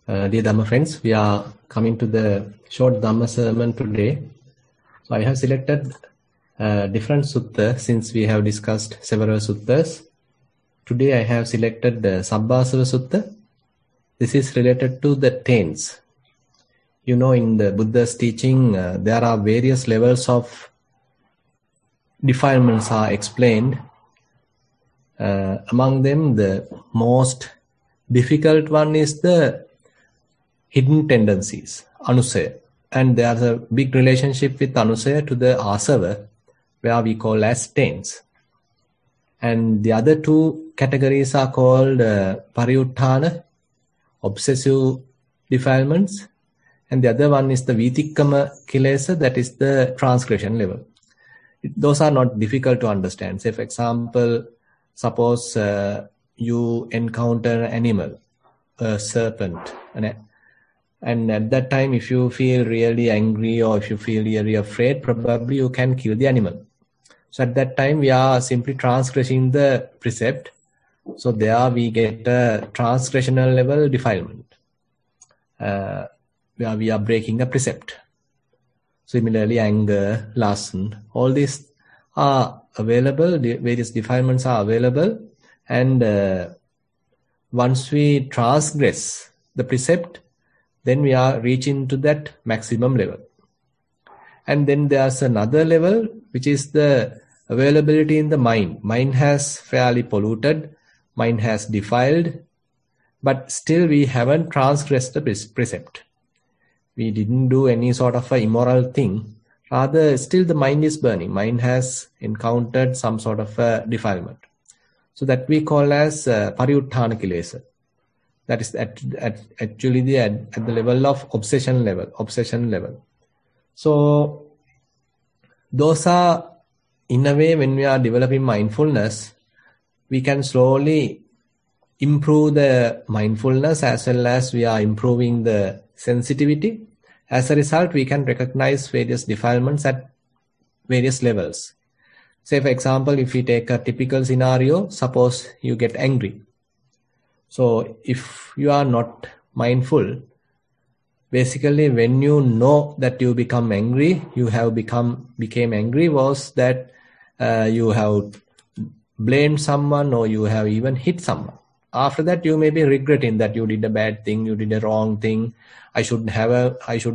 Dear Dhamma friends, we are coming to the short Dhamma sermon today. So I have selected different sutta since we have discussed several suttas. Today I have selected the Sabbasava Sutta. This is related to the taints. You know, in the Buddha's teaching, there are various levels of defilements are explained. Among them, the most difficult one is the hidden tendencies, anusaya. And there's a big relationship with anusaya to the asava, where we call as taints. And the other two categories are called pariyutthana, obsessive defilements, and the other one is the vitikkama kilesa, that is the transgression level. Those are not difficult to understand. Say, for example, suppose you encounter an animal, a serpent, and at that time, if you feel really angry or if you feel really afraid, probably you can kill the animal. So at that time, we are simply transgressing the precept. So there we get a transgressional level defilement, where we are breaking the precept. Similarly, anger, lust, all these are available, the various defilements are available. And once we transgress the precept, then we are reaching to that maximum level. And then there's another level, which is the availability in the mind. Mind has fairly polluted, mind has defiled, but still we haven't transgressed the precept. We didn't do any sort of an immoral thing. Rather, still the mind is burning. Mind has encountered some sort of a defilement. So that we call as pariyutthana kilesa. That is actually at the level of obsession level. So those are, in a way, when we are developing mindfulness, we can slowly improve the mindfulness as well as we are improving the sensitivity. As a result, we can recognize various defilements at various levels. Say, for example, if we take a typical scenario, suppose you get angry. So if you are not mindful, basically when you know that you become angry, you have became angry, was that you have blamed someone or you have even hit someone. After that, you may be regretting that you did a bad thing, you did a wrong thing. I should have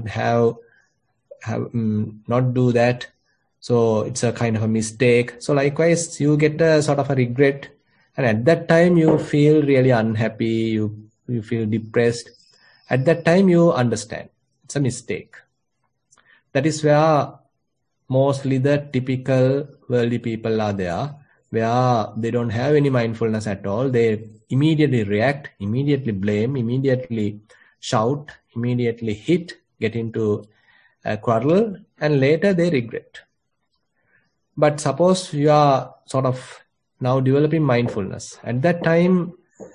not do that. So it's a kind of a mistake. So likewise, you get a sort of a regret. And at that time, you feel really unhappy, you feel depressed. At that time, you understand it's a mistake. That is where mostly the typical worldly people are there, where they don't have any mindfulness at all. They immediately react, immediately blame, immediately shout, immediately hit, get into a quarrel, and later they regret. But suppose you are sort of now developing mindfulness. At that time,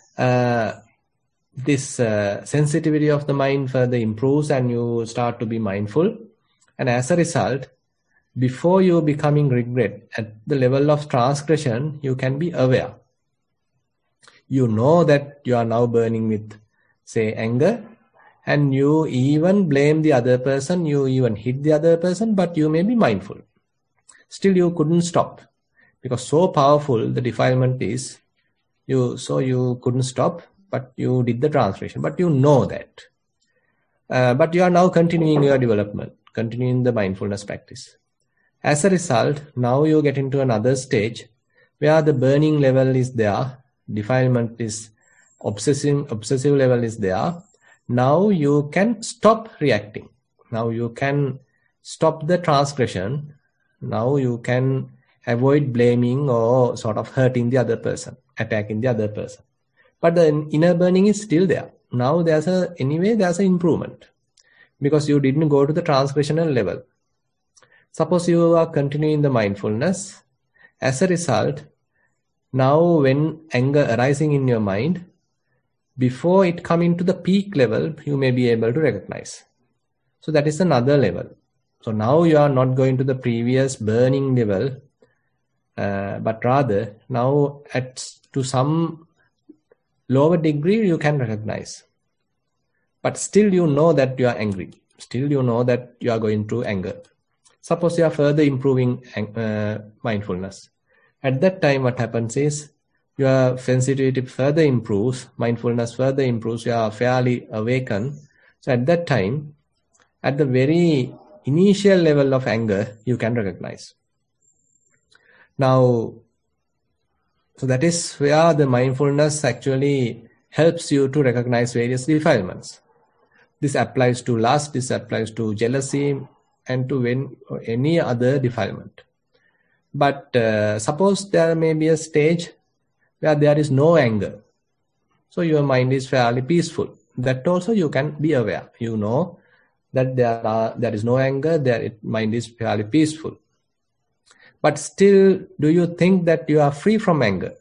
this sensitivity of the mind further improves and you start to be mindful. And as a result, before you becoming regret, at the level of transgression, you can be aware. You know that you are now burning with, say, anger, and you even blame the other person, you even hit the other person, but you may be mindful. Still, you couldn't stop. Because so powerful the defilement is, so you couldn't stop, but you did the transgression. But you know that. But you are now continuing your development, continuing the mindfulness practice. As a result, now you get into another stage where the burning level is there, defilement is obsessive level is there. Now you can stop reacting. Now you can stop the transgression. Now you can avoid blaming or sort of hurting the other person, attacking the other person. But the inner burning is still there. Now there's an improvement because you didn't go to the transgressional level. Suppose you are continuing the mindfulness. As a result, now when anger arising in your mind, before it coming to the peak level, you may be able to recognize. So that is another level. So now you are not going to the previous burning level, but rather now to some lower degree you can recognize. but still you know that you are angry. Still you know that you are going through anger. Suppose you are further improving mindfulness. At that time, what happens is your sensitivity further improves, mindfulness further improves, you are fairly awakened. So at that time, at the very initial level of anger, you can recognize. Now, so that is where the mindfulness actually helps you to recognize various defilements. This applies to lust, this applies to jealousy, and to any other defilement. But suppose there may be a stage where there is no anger. So your mind is fairly peaceful. That also you can be aware. You know that there is no anger, mind is fairly peaceful. But still, do you think that you are free from anger?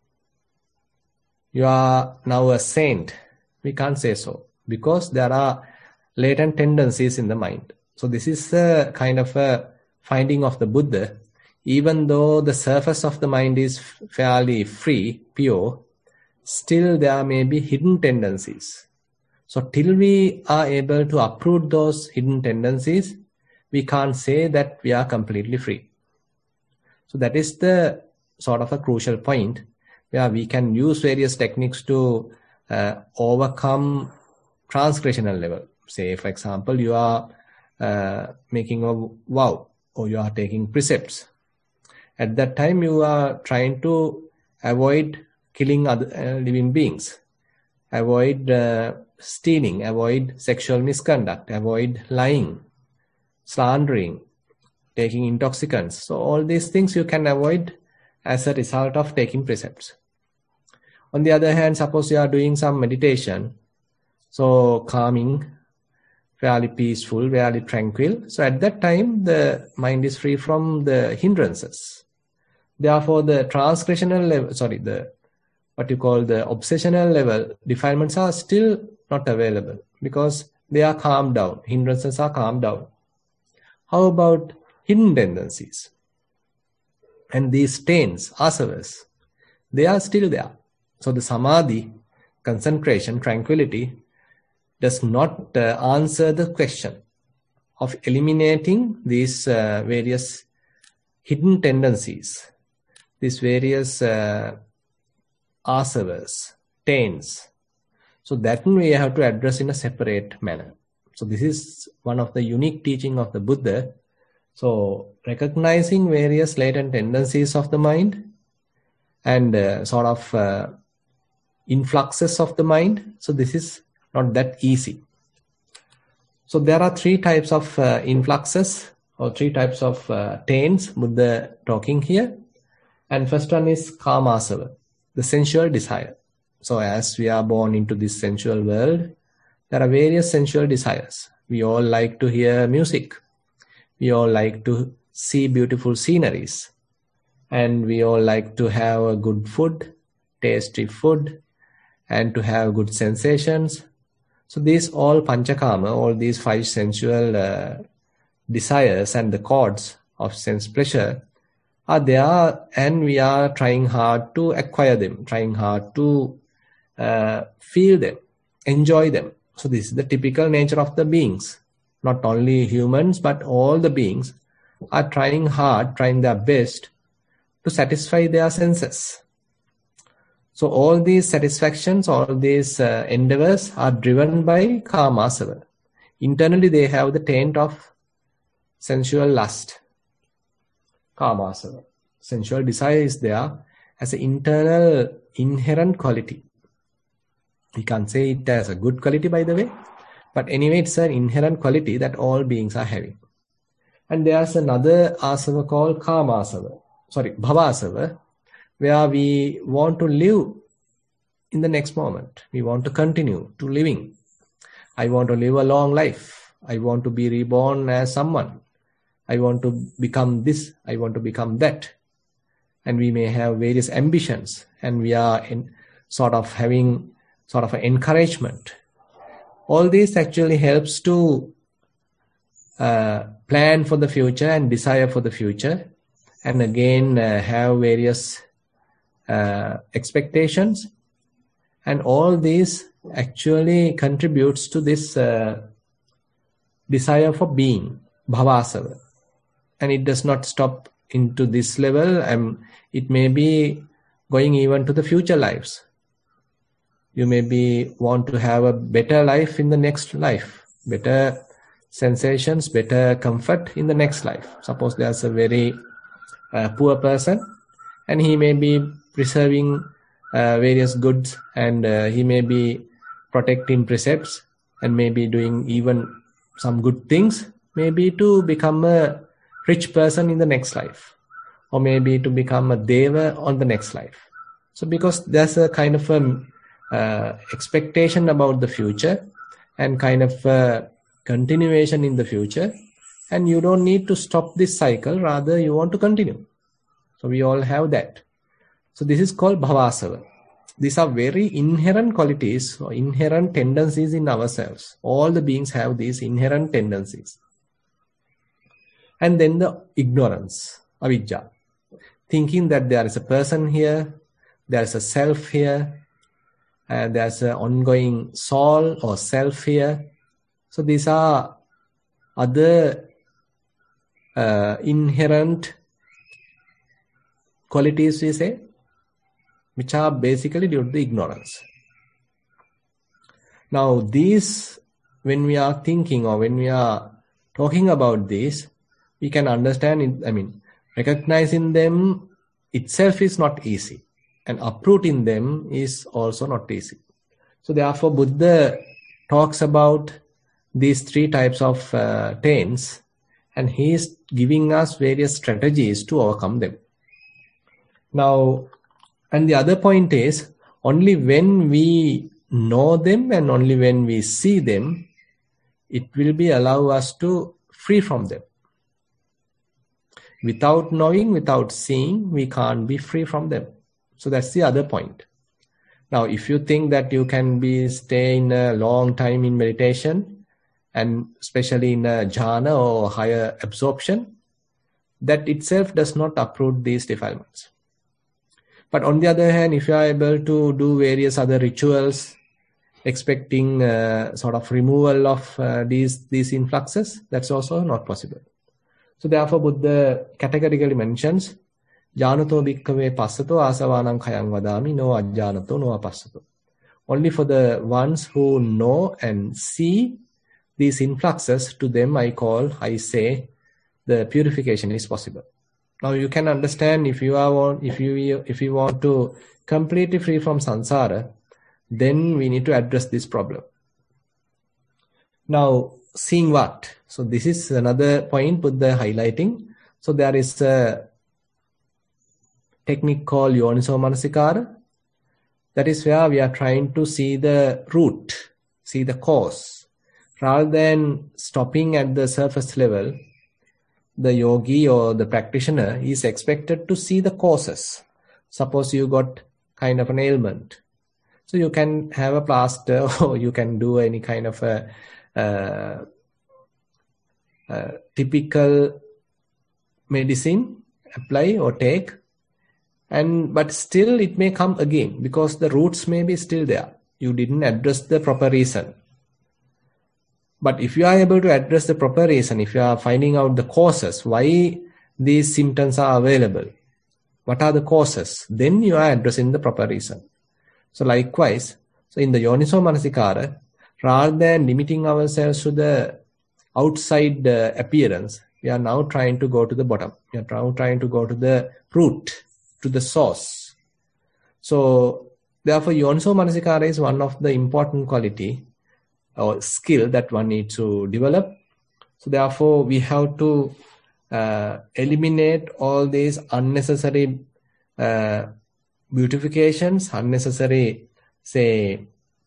You are now a saint. We can't say so, because there are latent tendencies in the mind. So this is a kind of a finding of the Buddha. Even though the surface of the mind is fairly free, pure, still there may be hidden tendencies. So till we are able to uproot those hidden tendencies, we can't say that we are completely free. So that is the sort of a crucial point where we can use various techniques to overcome transgressional level. Say, for example, you are making a vow, or you are taking precepts. At that time, you are trying to avoid killing other living beings, avoid stealing, avoid sexual misconduct, avoid lying, slandering, taking intoxicants. So all these things you can avoid as a result of taking precepts. On the other hand, suppose you are doing some meditation, so calming, fairly peaceful, fairly tranquil. So at that time, the mind is free from the hindrances. Therefore, the transgressional level, what you call the obsessional level defilements are still not available, because they are calmed down. Hindrances are calmed down. How about hidden tendencies? And these stains, asavas, they are still there. So the samadhi, concentration, tranquility, does not answer the question of eliminating these various hidden tendencies, these various asavas, taints. So that we have to address in a separate manner. So this is one of the unique teaching of the Buddha. So recognizing various latent tendencies of the mind and sort of influxes of the mind. So this is not that easy. So there are three types of influxes, or three types of taints Buddha talking here. And first one is kamasava, the sensual desire. So as we are born into this sensual world, there are various sensual desires. We all like to hear music. We all like to see beautiful sceneries. And we all like to have a good food, tasty food, and to have good sensations. So these all panchakama, all these five sensual desires and the chords of sense pleasure are there, and we are trying hard to acquire them, trying hard to feel them, enjoy them. So this is the typical nature of the beings. Not only humans, but all the beings are trying hard, trying their best to satisfy their senses. So all these satisfactions, all these endeavors are driven by kamasava. Internally they have the taint of sensual lust. Kamasava. Sensual desire is there as an internal inherent quality. We can't say it as a good quality, by the way, but anyway, it's an inherent quality that all beings are having. And there's another asava called bhavasava, where we want to live in the next moment. We want to continue to living. I want to live a long life. I want to be reborn as someone. I want to become this. I want to become that. And we may have various ambitions, and we are having an encouragement. All this actually helps to plan for the future and desire for the future, and again have various expectations, and all these actually contributes to this desire for being, bhavasava. And it does not stop into this level, and it may be going even to the future lives. You maybe want to have a better life in the next life, better sensations, better comfort in the next life. Suppose there's a very poor person, and he may be preserving various goods, and he may be protecting precepts, and maybe doing even some good things, maybe to become a rich person in the next life, or maybe to become a deva on the next life. So because there's a kind of expectation about the future and kind of continuation in the future, and you don't need to stop this cycle, rather you want to continue. So we all have that. So this is called bhavasava. These are very inherent qualities or inherent tendencies in ourselves. All the beings have these inherent tendencies. And then the ignorance, avijja, thinking that there is a person here, there is a self here, and there's an ongoing soul or self here. So these are other inherent qualities, we say, which are basically due to the ignorance. Now these, when we are thinking or when we are talking about this, we can understand it, recognizing them itself is not easy, and uprooting them is also not easy. So therefore Buddha talks about these three types of taints, and he is giving us various strategies to overcome them. Now, and the other point is, only when we know them and only when we see them, it will be allow us to free from them. Without knowing, without seeing, we can't be free from them. So that's the other point. Now, if you think that you can stay in a long time in meditation, and especially in a jhana or higher absorption, that itself does not uproot these defilements. But on the other hand, if you are able to do various other rituals, expecting sort of removal of these influxes, that's also not possible. So therefore, Buddha categorically mentions, Janato bhikkhave passato asavanam khayang vadami no ajjanato no apassato. Only for the ones who know and see these influxes, to them I say, the purification is possible. Now you can understand, if you want to completely free from samsara, then we need to address this problem. Now, seeing what? So this is another point Buddha highlighting. So there is a technique called Yoniso Manasikara. That is where we are trying to see the root, see the cause. Rather than stopping at the surface level, the yogi or the practitioner is expected to see the causes. Suppose you got kind of an ailment. So you can have a plaster or you can do any kind of a typical medicine, apply or take, but still it may come again because the roots may be still there. You didn't address the proper reason. But if you are able to address the proper reason, if you are finding out the causes, why these symptoms are available, what are the causes, then you are addressing the proper reason. So likewise, so in the Yoniso Manasikara, rather than limiting ourselves to the outside appearance, we are now trying to go to the bottom. We are now trying to go to the root, to the source. So therefore, Yoniso Manasikara is one of the important quality or skill that one needs to develop. So therefore, we have to eliminate all these unnecessary beautifications, unnecessary, say,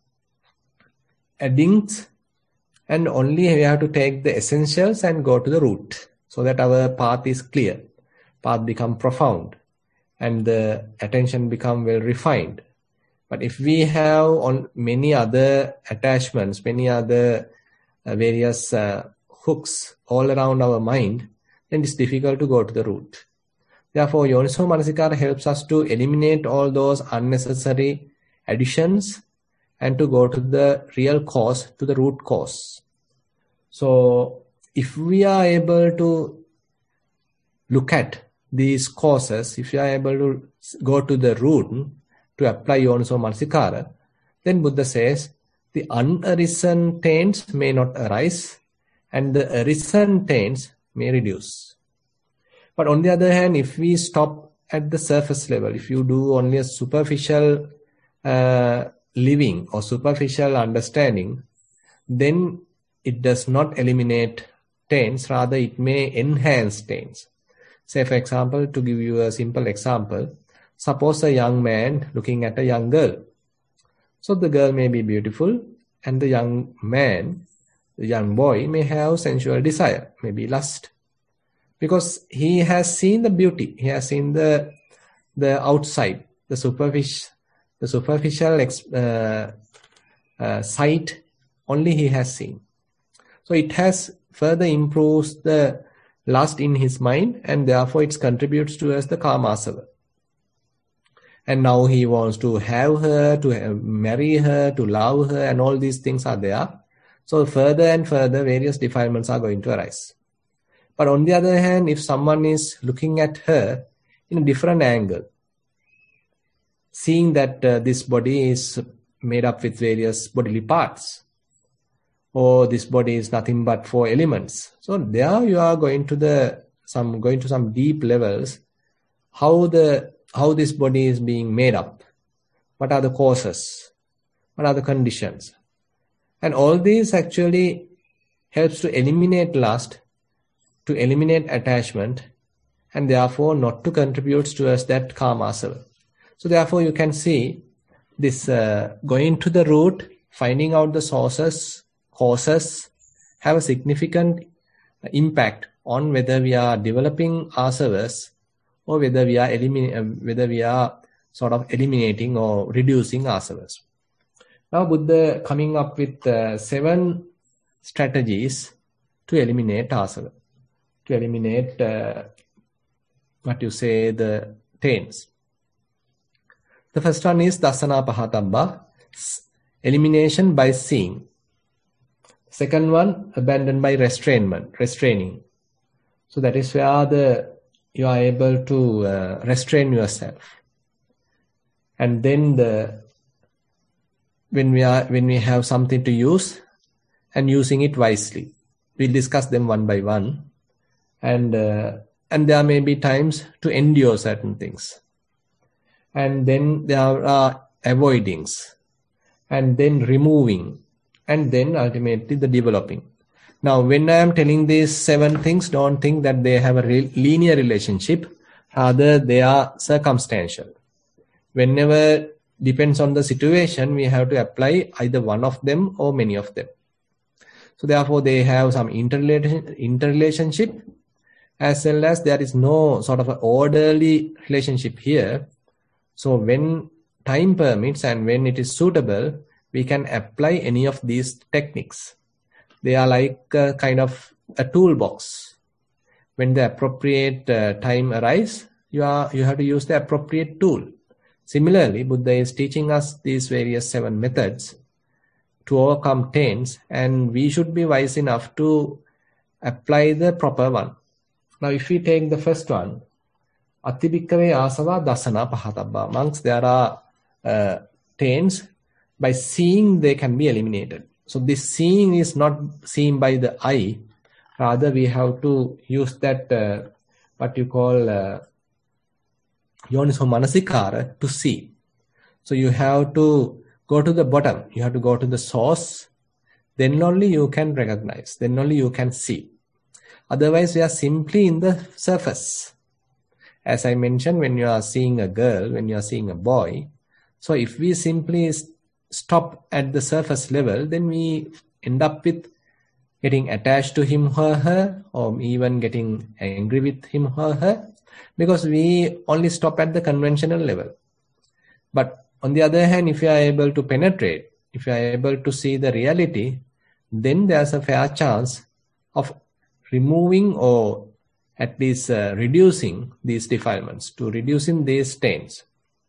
addings, and only we have to take the essentials and go to the root, so that our path is clear, path become profound, and the attention become well refined. But if we have on many other attachments, many other various hooks all around our mind, then it's difficult to go to the root. Therefore, Yoniso Manasikara helps us to eliminate all those unnecessary additions and to go to the real cause, to the root cause. So if we are able to look at these causes, if you are able to go to the root to apply Yoniso Manasikara, then Buddha says the unarisen taints may not arise and the arisen taints may reduce. But on the other hand, if we stop at the surface level, if you do only a superficial living or superficial understanding, then it does not eliminate taints, rather it may enhance taints. Say, for example, to give you a simple example, suppose a young man looking at a young girl. So the girl may be beautiful and the young man, the young boy may have sensual desire, maybe lust. Because he has seen the beauty, he has seen the outside, the superficial sight only he has seen. So it has further improves the lust in his mind, and therefore it contributes towards the Kamasava. And now he wants to have her, to marry her, to love her, and all these things are there. So further and further various defilements are going to arise. But on the other hand, if someone is looking at her in a different angle, seeing that this body is made up with various bodily parts, or this body is nothing but 4 elements. So there you are going to some deep levels, how this body is being made up, what are the causes, what are the conditions. And all these actually helps to eliminate lust, to eliminate attachment, and therefore not to contribute towards that Kamasava. So therefore you can see this going to the root, finding out the sources, causes, have a significant impact on whether we are developing asavas or whether we are sort of eliminating or reducing asavas. Now Buddha coming up with 7 strategies to eliminate asava, to eliminate the taints. The first one is Dasana Pahatabba, elimination by seeing. Second one, abandon by restraining. So that is where you are able to restrain yourself. And then when we have something to use, and using it wisely, we'll discuss them one by one. And there may be times to endure certain things. And then there are avoidings, and then removing, and then ultimately the developing. Now, when I am telling these 7 things, don't think that they have a linear relationship. Rather, they are circumstantial. Whenever depends on the situation, we have to apply either one of them or many of them. So therefore, they have some interrelationship, as well as there is no sort of an orderly relationship here. So when time permits and when it is suitable, we can apply any of these techniques. They are like a kind of a toolbox. When the appropriate time arrives, you have to use the appropriate tool. Similarly, Buddha is teaching us these various 7 methods to overcome taints, and we should be wise enough to apply the proper one. Now, if we take the first one, Atibhikkhave asava dasana pahatabba. Amongst there are taints, by seeing they can be eliminated. So this seeing is not seen by the eye. Rather, we have to use that what you call Yoniso Manasikara to see. So you have to go to the bottom. You have to go to the source. Then only you can recognize. Then only you can see. Otherwise, we are simply in the surface. As I mentioned, when you are seeing a girl, when you are seeing a boy, so if we simply stop at the surface level, then we end up with getting attached to him or her, or even getting angry with him or her, because we only stop at the conventional level. But on the other hand, if you are able to penetrate, if you are able to see the reality, then there's a fair chance of removing or at least reducing these defilements, to reducing these stains.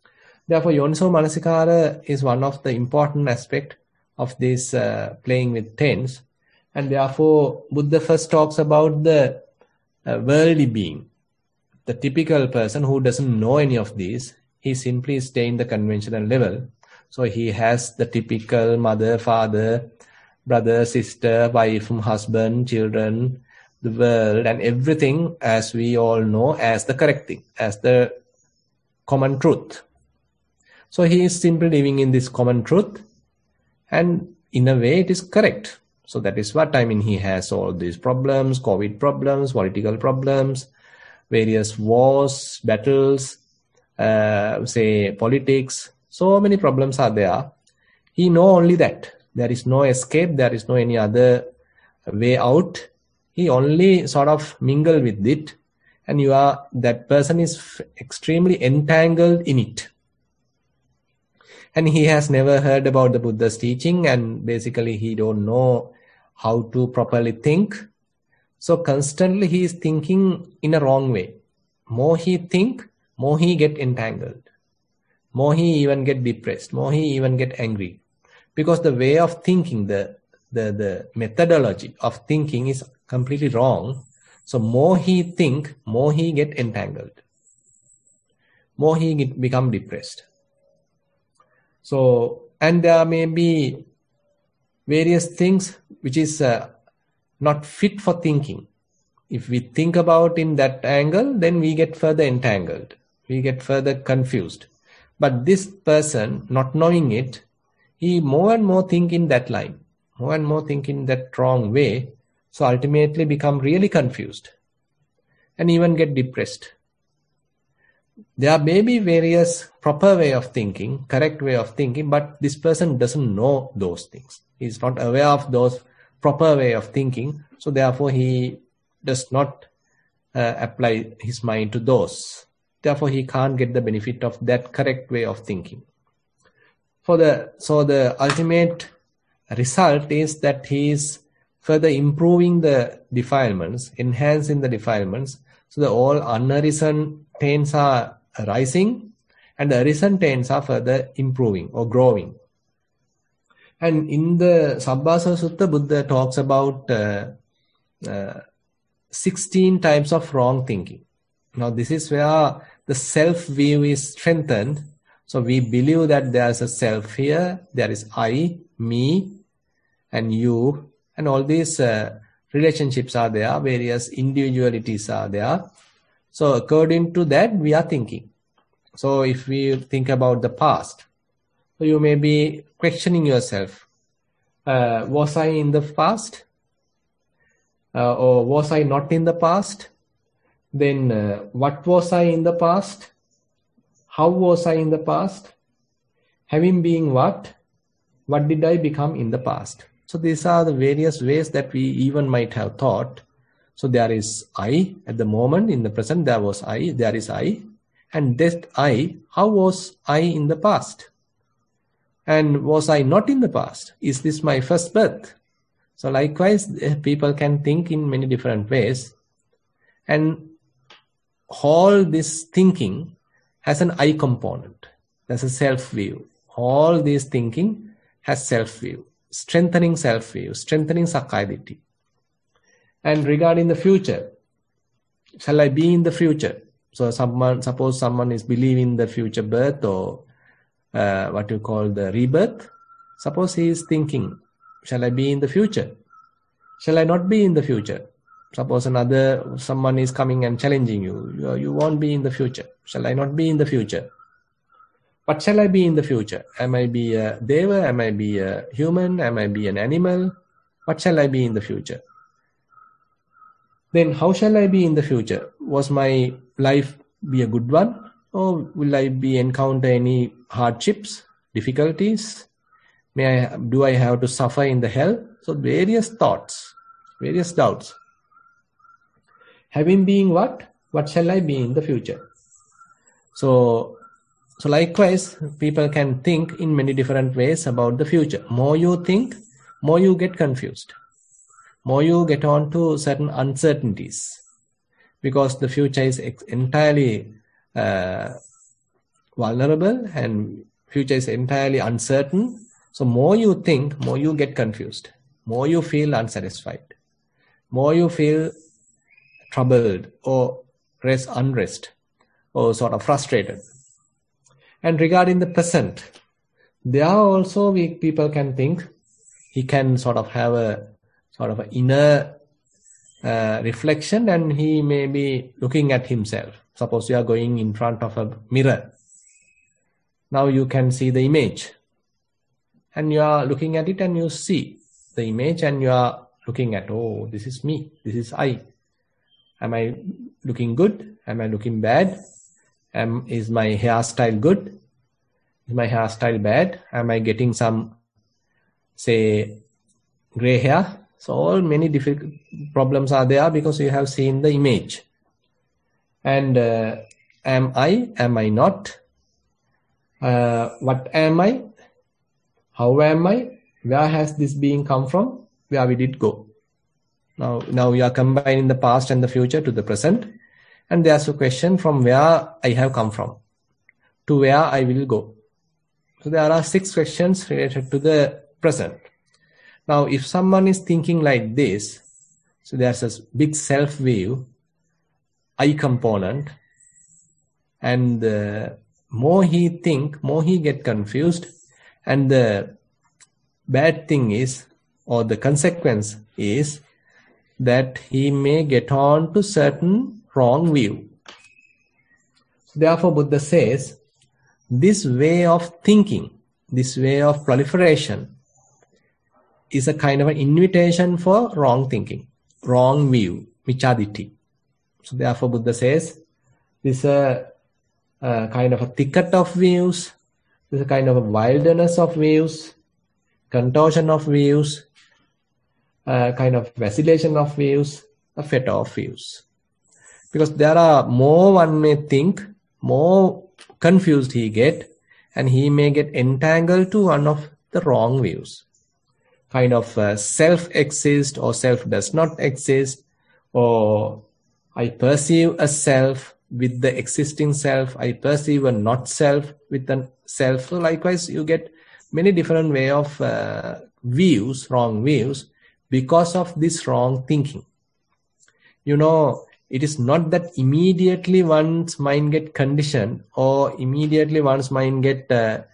Therefore, Yoniso Manasikara is one of the important aspects of this playing with tens. And therefore, Buddha first talks about the worldly being. The typical person who doesn't know any of these, he simply stays in the conventional level. So he has the typical mother, father, brother, sister, wife, husband, children, the world, and everything, as we all know, as the correct thing, as the common truth. So he is simply living in this common truth, and in a way it is correct. So that is what I mean. He has all these problems, COVID problems, political problems, various wars, battles, say politics. So many problems are there. He know only that. There is no escape. There is no any other way out. He only sort of mingle with it, and that person is extremely entangled in it. And he has never heard about the Buddha's teaching, and basically he don't know how to properly think. So constantly he is thinking in a wrong way. More he think, more he get entangled. More he even get depressed. More he even get angry. Because the way of thinking, the methodology of thinking is completely wrong. So more he think, more he get entangled. More he become depressed. So, and there may be various things which is not fit for thinking. If we think about in that angle, then we get further entangled. We get further confused. But this person, not knowing it, he more and more think in that line. More and more think in that wrong way. So ultimately become really confused. And even get depressed. There may be various proper way of thinking, correct way of thinking, but this person doesn't know those things. He is not aware of those proper way of thinking. So therefore he does not apply his mind to those. Therefore he can't get the benefit of that correct way of thinking. So the ultimate result is that he is further improving the defilements, enhancing the defilements. So the all unarisen taints are rising, and the arisen taints are further improving or growing. And in the Sabbasava Sutta, Buddha talks about 16 types of wrong thinking. Now this is where the self-view is strengthened. So we believe that there is a self here, there is I, me, and you, and all these relationships are there, various individualities are there. So according to that, we are thinking. So if we think about the past, so you may be questioning yourself, was I in the past? Or was I not in the past? Then what was I in the past? How was I in the past? Having been what? What did I become in the past? So these are the various ways that we even might have thought. So there is I at the moment, in the present there was I, there is I. And that I, how was I in the past? And was I not in the past? Is this my first birth? So likewise, people can think in many different ways. And all this thinking has an I component. There's a self-view. All this thinking has self-view, strengthening self-view, strengthening Sakkaya-Ditthi. And regarding the future, shall I be in the future? So suppose someone is believing the future birth or what you call the rebirth. Suppose he is thinking, shall I be in the future? Shall I not be in the future? Suppose someone is coming and challenging you. You won't be in the future. Shall I not be in the future? What shall I be in the future? Am I be a deva? Am I be a human? Am I be an animal? What shall I be in the future? Then how shall I be in the future? Was my life be a good one? Or will I encounter any hardships, difficulties? Do I have to suffer in the hell? So various thoughts, various doubts. Having been what shall I be in the future? So likewise, people can think in many different ways about the future. More you think, more you get confused. More you get on to certain uncertainties. Because the future is entirely vulnerable and future is entirely uncertain. So more you think, more you get confused, more you feel unsatisfied, more you feel troubled or unrest or sort of frustrated. And regarding the present, there are also people can think, he can sort of have a sort of an inner reflection, and he may be looking at himself. Suppose you are going in front of a mirror. Now you can see the image, and you are looking at it and you see the image and you are looking at, oh, this is me, this is I. Am I looking good? Am I looking bad? Is my hairstyle good? Is my hairstyle bad? Am I getting some, say, gray hair? So all many difficult problems are there because you have seen the image. And am I? Am I not? What am I? How am I? Where has this being come from? Where did it go? Now we are combining the past and the future to the present. And there's a question from where I have come from to where I will go. So there are 6 questions related to the present. Now, if someone is thinking like this, so there's a big self-view, I component, and the more he think, more he get confused, and the bad thing is, or the consequence is, that he may get on to certain wrong view. Therefore, Buddha says, this way of thinking, this way of proliferation is a kind of an invitation for wrong thinking, wrong view, michaditi. So therefore, Buddha says, this is a kind of a thicket of views, this is a kind of a wilderness of views, contortion of views, kind of vacillation of views, a fetter of views. Because there are more one may think, more confused he get, and he may get entangled to one of the wrong views. Kind of self exists or self does not exist, or I perceive a self with the existing self, I perceive a not self with the self. So likewise, you get many different way of views, wrong views, because of this wrong thinking. You know, it is not that immediately one's mind get conditioned or immediately one's mind get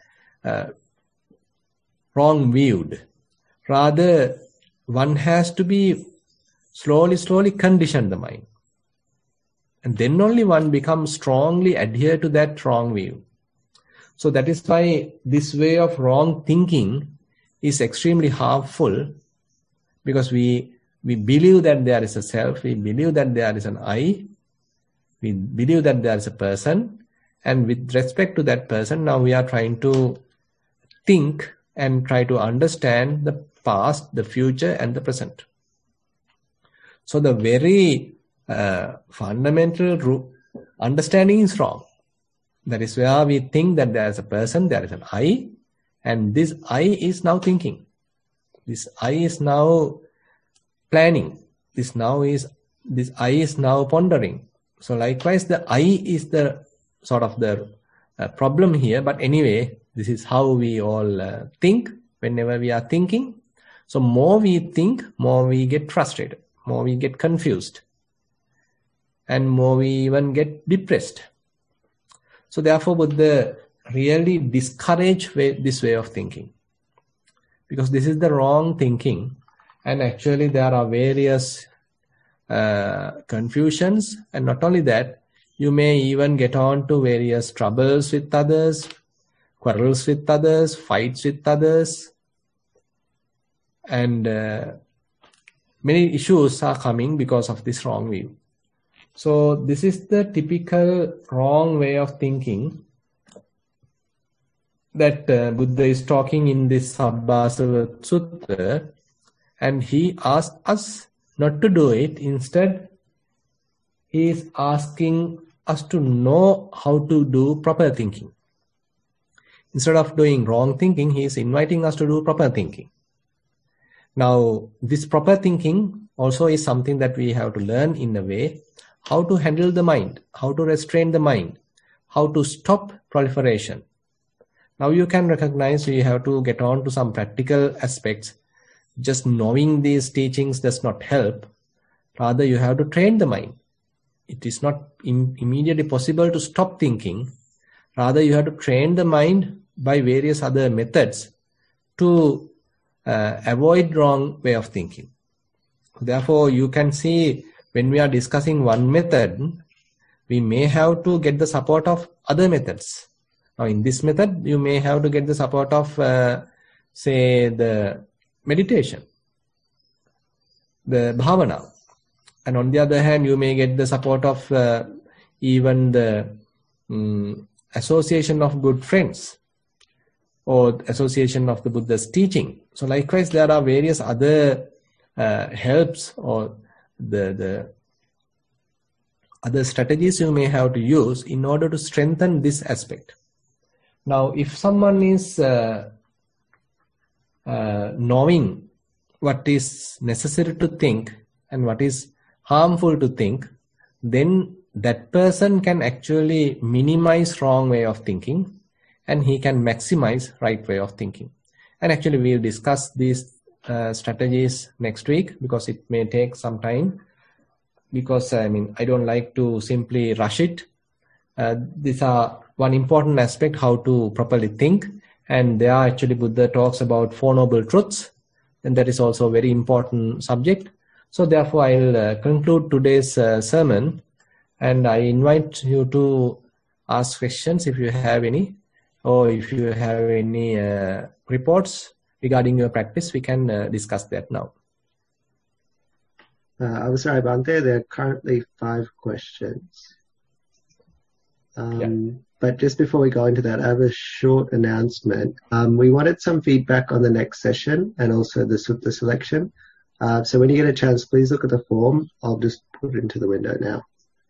wrong viewed. Rather, one has to be slowly condition the mind. And then only one becomes strongly adhered to that wrong view. So that is why this way of wrong thinking is extremely harmful, because we believe that there is a self, we believe that there is an I, we believe that there is a person, and with respect to that person, now we are trying to think and try to understand the past, the future, and the present. So the very fundamental understanding is wrong. That is where we think that there is a person, there is an I, and this I is now thinking. This I is now planning. This I is now pondering. So likewise, the I is the sort of the problem here. But anyway, this is how we all think whenever we are thinking. So more we think, more we get frustrated, more we get confused, and more we even get depressed. So therefore, Buddha really discourage this way of thinking, because this is the wrong thinking. And actually there are various confusions, and not only that, you may even get on to various troubles with others, quarrels with others, fights with others, and many issues are coming because of this wrong view. So this is the typical wrong way of thinking that Buddha is talking in this Sabbasava Sutta, and he asked us not to do it. Instead, he is asking us to know how to do proper thinking. Instead of doing wrong thinking, he is inviting us to do proper thinking. Now, this proper thinking also is something that we have to learn in a way, how to handle the mind, how to restrain the mind, how to stop proliferation. Now you can recognize you have to get on to some practical aspects. Just knowing these teachings does not help. Rather, you have to train the mind. It is not immediately possible to stop thinking. Rather, you have to train the mind by various other methods to avoid wrong way of thinking. Therefore, you can see when we are discussing one method, we may have to get the support of other methods. Now, in this method, you may have to get the support of, say, the meditation, the bhavana. And on the other hand, you may get the support of even the association of good friends or association of the Buddha's teaching. So likewise, there are various other helps or the other strategies you may have to use in order to strengthen this aspect. Now, if someone is knowing what is necessary to think and what is harmful to think, then that person can actually minimize wrong way of thinking and he can maximize right way of thinking. And actually we'll discuss these strategies next week because it may take some time, because I don't like to simply rush it. These are one important aspect, how to properly think, and there actually Buddha talks about Four Noble Truths, and that is also a very important subject. So therefore I'll conclude today's sermon, and I invite you to ask questions if you have any, or if you have any reports regarding your practice, we can discuss that now. I'm sorry, Bhante, there are currently 5 questions. But just before we go into that, I have a short announcement. We wanted some feedback on the next session and also the Sutta selection. So when you get a chance, please look at the form. I'll just put it into the window now.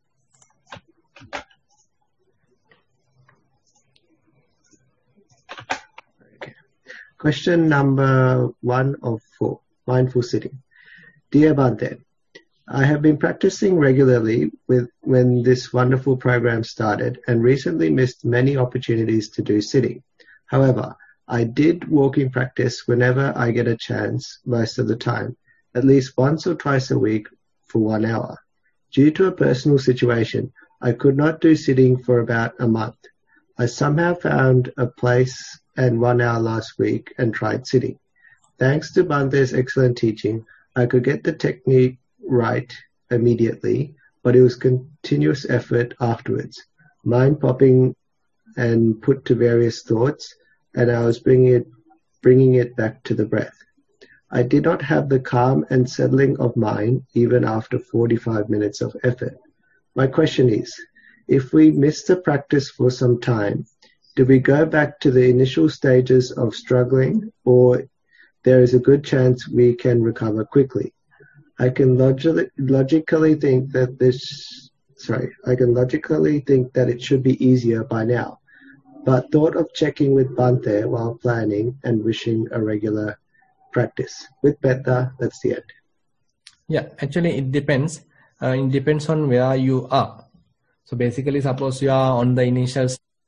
Okay. Question number 1 of 4, mindful sitting. Dear Bhante, I have been practicing regularly when this wonderful program started and recently missed many opportunities to do sitting. However, I did walking practice whenever I get a chance most of the time, at least once or twice a week for 1 hour. Due to a personal situation, I could not do sitting for about a month. I somehow found a place and 1 hour last week and tried sitting. Thanks to Bhante's excellent teaching, I could get the technique right immediately, but it was continuous effort afterwards. Mind popping and put to various thoughts, and I was bringing it back to the breath. I did not have the calm and settling of mind even after 45 minutes of effort. My question is, if we miss the practice for some time, do we go back to the initial stages of struggling, or there is a good chance we can recover quickly? I can logically think that it should be easier by now, but thought of checking with Bhante while planning and wishing a regular practice. With metta, that's the end. Yeah, actually it depends. It depends on where you are. So basically, suppose you are on the initial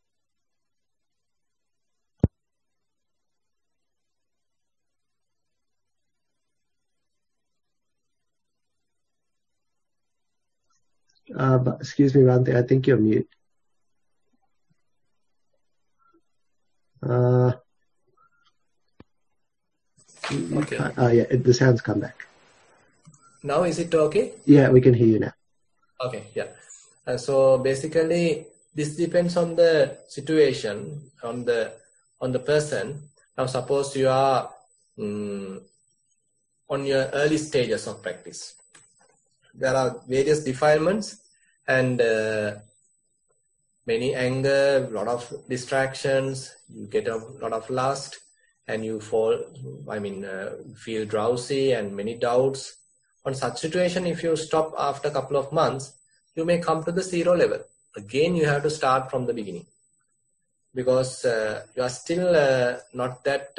excuse me, Bhante, I think you're mute. Okay. Yeah, the sound's come back. Now is it okay? Yeah, we can hear you now. Okay, yeah. So basically, this depends on the situation, on the person. Now, suppose you are on your early stages of practice. There are various defilements and many anger, a lot of distractions. You get a lot of lust, and you feel drowsy and many doubts. On such situation, if you stop after a couple of months, you may come to the 0 level. Again, you have to start from the beginning, because you are still not that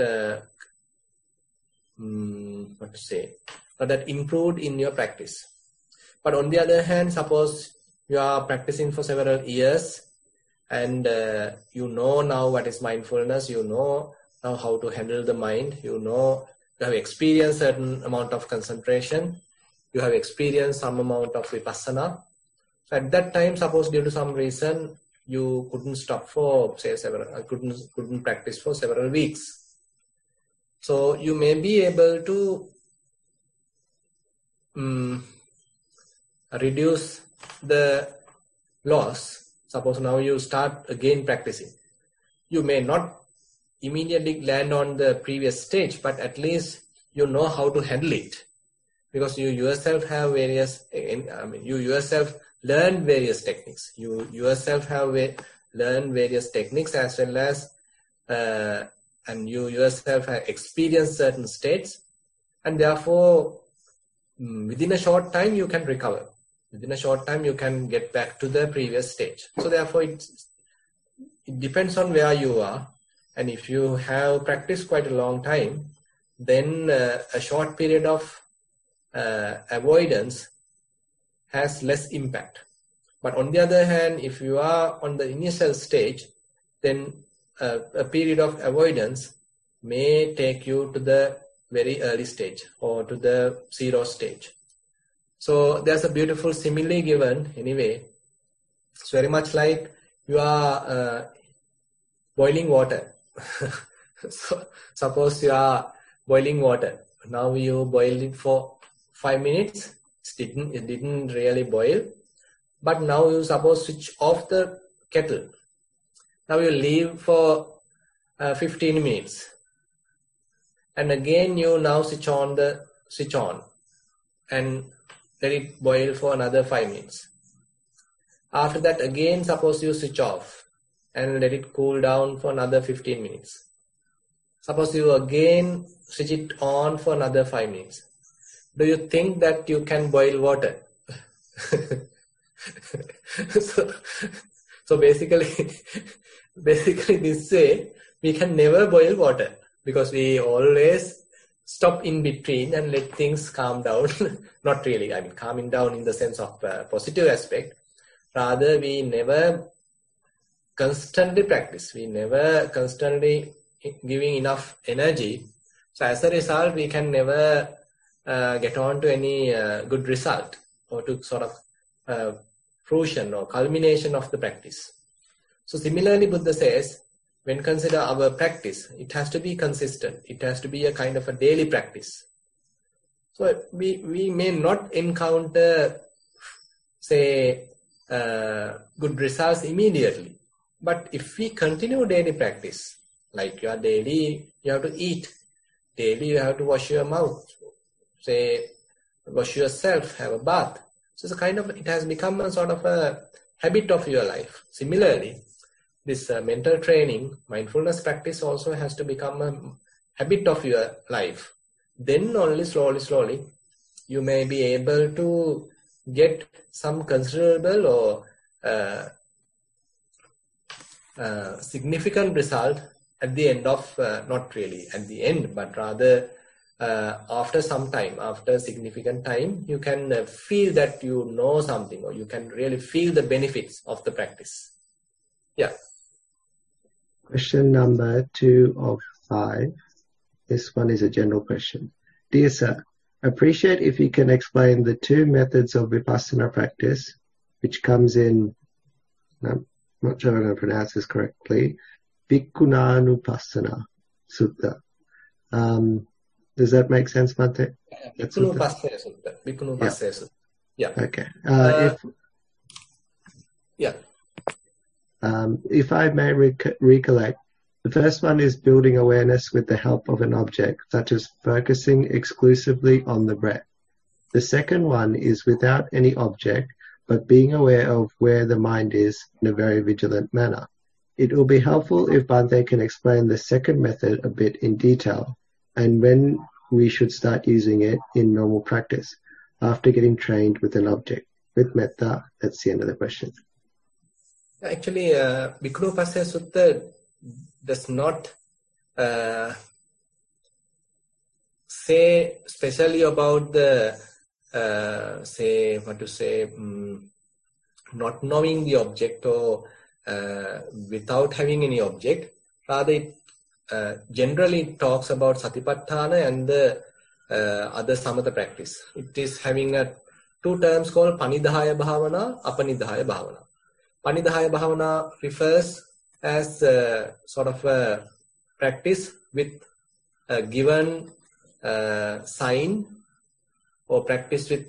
not that improved in your practice. But on the other hand, suppose you are practicing for several years and you know now what is mindfulness, you know now how to handle the mind, you have experienced certain amount of concentration, you have experienced some amount of vipassana. So at that time, suppose due to some reason you couldn't stop for say couldn't practice for several weeks. So you may be able to reduce the loss. Suppose now you start again practicing. You may not immediately land on the previous stage, but at least you know how to handle it, because you yourself have you yourself learn various techniques. You yourself have learned various techniques, as well as and you yourself have experienced certain states, and therefore within a short time you can recover. Within a short time you can get back to the previous stage. So therefore it depends on where you are, and if you have practiced quite a long time, then a short period of avoidance has less impact. But on the other hand, if you are on the initial stage, then a period of avoidance may take you to the very early stage or to the zero stage. So there's a beautiful simile given anyway. It's very much like you are boiling water. So suppose you are boiling water. Now you boiled it for 5 minutes. It didn't really boil. But now you suppose switch off the kettle. Now you leave for 15 minutes. And again you now switch on and let it boil for another 5 minutes. After that again suppose you switch off and let it cool down for another 15 minutes. Suppose you again switch it on for another 5 minutes. Do you think that you can boil water? So basically this way we can never boil water, because we always stop in between and let things calm down. Not really, calming down in the sense of positive aspect. Rather, we never constantly practice. We never constantly giving enough energy. So as a result, we can never get on to any good result, or to sort of fruition or culmination of the practice. So similarly, Buddha says, when consider our practice, it has to be consistent. It has to be a kind of a daily practice. So we may not encounter, say, good results immediately. But if we continue daily practice, like your daily, you have to eat. Daily, you have to wash your mouth. Say, wash yourself, have a bath. So it's a kind of, it has become a sort of a habit of your life. Similarly, this mental training, mindfulness practice also has to become a habit of your life. Then only slowly, you may be able to get some considerable or significant result at the end of, not really at the end, but rather after some time, after significant time, you can feel that you know something, or you can really feel the benefits of the practice. Yeah. Question number 2 of 5. This one is a general question. Dear Sir, appreciate if you can explain the 2 methods of Vipassana practice, which comes in, I'm not sure I'm going to pronounce this correctly, Bhikkhunanupassana Sutta. Does that make sense, Bhante? Bhikkhunanupassana Sutta. Bhikkhunanupassana Sutta. Yeah. Okay. If I may recollect, the first one is building awareness with the help of an object, such as focusing exclusively on the breath. The second one is without any object, but being aware of where the mind is in a very vigilant manner. It will be helpful if Bhante can explain the second method a bit in detail, and when we should start using it in normal practice, after getting trained with an object. With metta, that's the end of the question. Actually, Bhikkhunanupassana Sutta does not say specially about the, not knowing the object, or without having any object. Rather, it generally talks about Satipatthana and the other samatha practice. It is having two terms called Panidhaya Bhavana, Apanidhaya Bhavana. Panidhaya Bhavana refers as sort of a practice with a given sign, or practice with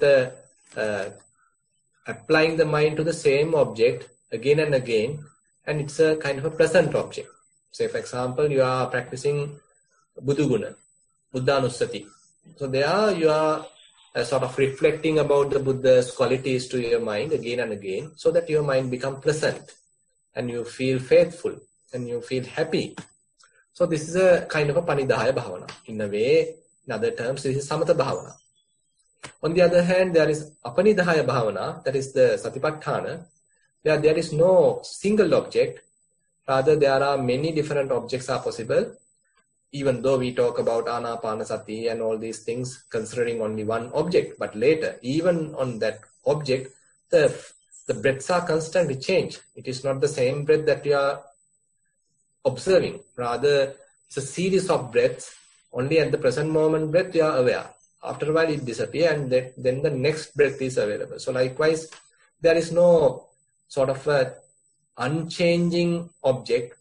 applying the mind to the same object again and again, and it's a kind of a present object. Say, for example, you are practicing Buddhaguna, Buddhanussati. So there you are sort of reflecting about the Buddha's qualities to your mind again and again, so that your mind becomes pleasant and you feel faithful and you feel happy. So this is a kind of a Panidhaya Bhavana. In a way, in other terms, this is Samatha Bhavana. On the other hand, there is Apanidhaya Bhavana, that is the Satipatthana, where there is no single object. Rather, there are many different objects are possible, even though we talk about Anapanasati and all these things considering only one object. But later, even on that object, the breaths are constantly changed. It is not the same breath that you are observing. Rather, it's a series of breaths. Only at the present moment breath you are aware. After a while it disappears, and then the next breath is available. So likewise, there is no sort of a unchanging object.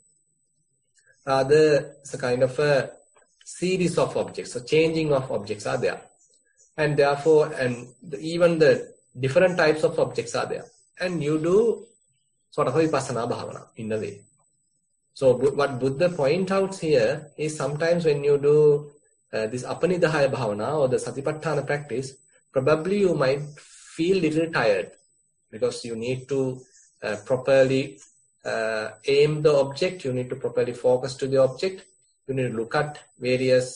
Rather, it's a kind of a series of objects. So changing of objects are there. And therefore, even the different types of objects are there. And you do sort of a vipassana bhavana in a way. So what Buddha points out here is sometimes when you do this Apanidhaya Bhavana or the Satipatthana practice, probably you might feel little tired because you need to properly aim the object, you need to properly focus to the object, you need to look at various